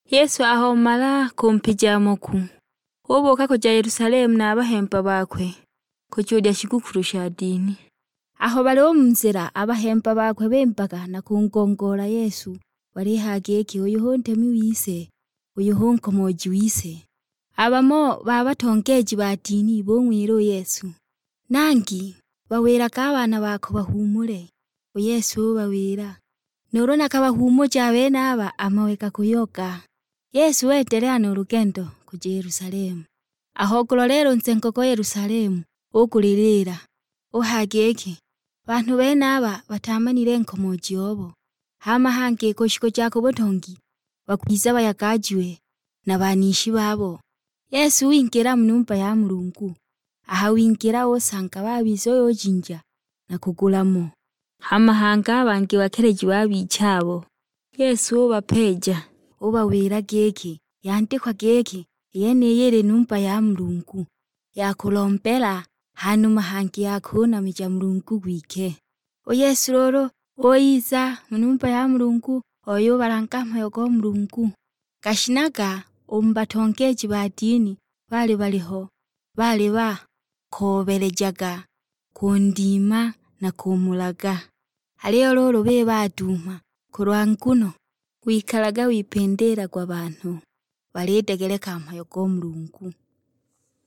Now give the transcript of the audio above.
Yesu ahomala kumpija moku. Uboka kuja Yerusalemu na abahemba bakwe kuchudya shigukuru sha dini. Aho baliho munzira abahemba bakwe bembaga na kungongola Yesu balihageki uyu ntemi wise, uyu nkomoji wise. Abamo babatongeji ba dini bongwiro Yesu. Nangi baweraga abana bako bahumure. Yesu bawira. Nurona kabahumuja bene aba amaweka kuyoga. Yesu endelea n'urugendo kuja Yerusalemu. Aho lero nsengo ko Yerusalemu ukulilira. Uhageki. Bantu bene aba batamanire nkomoji obo. Hama hange koshiko jako botongi. Bakwiza bayagajiwe na banishi babo. Yesu wingira mu nyumba ya Mulungu. Aha wingira osanga babizo yojinja na kugulamo. Hama hanga bangi bakereji babichabo. Yesu bapeja. Ubawira geki, yandikwa geki, yene yere nyumba ya Mulungu. Yakulombela hanuma hangi yakuna mija Mulungu gwike. Yesu roro oiza mu nyumba ya Mulungu oyo barankama yogo Mulungu. Gashinaga umbatongeji ba dini baliho bali kobelejaga kundima na kumulaga. Haliyo roro be baduma kurwanguno wikalaga wipendera kwa bantu balidegeleka amayo go Mulungu.